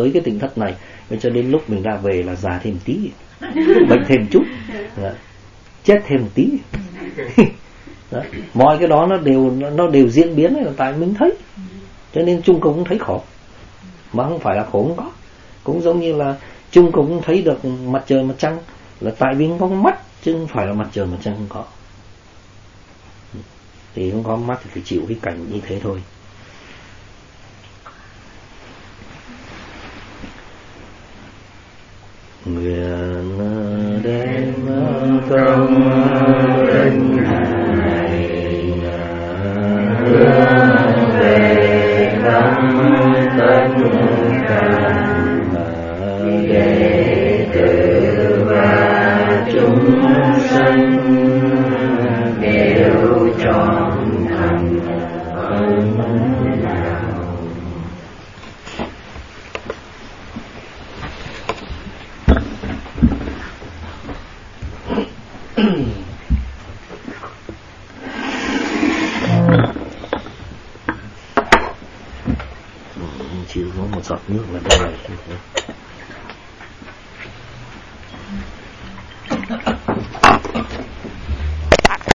tới cái tỉnh thất này, cho đến lúc mình ra về là già thêm tí, bệnh thêm chút, chết thêm tí. Đó. Mọi cái đó nó đều diễn biến là tại mình thấy, cho nên chung cũng thấy khổ, mà không phải là khổ không có. Cũng giống như là chung cũng thấy được mặt trời mặt trăng là tại vì không có mắt, chứ không phải là mặt trời mặt trăng không có. Thì không có mắt thì phải chịu cái cảnh như thế thôi. Nguyện đem công đức này hướng về khắp tất cả đệ tử và chúng sanh đều trọn thành phần nào. Chỉ uống một giọt nước là đây này.